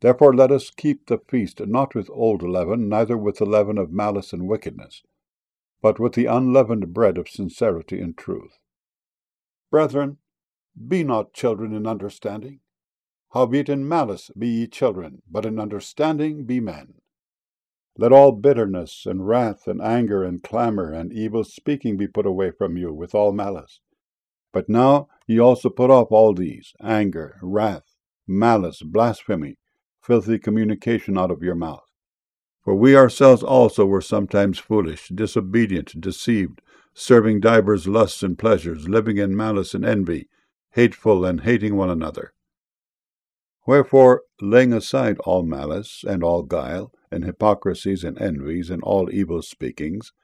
Therefore let us keep the feast not with old leaven, neither with the leaven of malice and wickedness, but with the unleavened bread of sincerity and truth. Brethren, be not children in understanding. Howbeit in malice be ye children, but in understanding be men. Let all bitterness and wrath and anger and clamour and evil speaking be put away from you with all malice. But now ye also put off all these, anger, wrath, malice, blasphemy, filthy communication out of your mouth. For we ourselves also were sometimes foolish, disobedient, deceived, serving divers lusts and pleasures, living in malice and envy, hateful and hating one another. Wherefore, laying aside all malice, and all guile, and hypocrisies, and envies, and all evil speakings,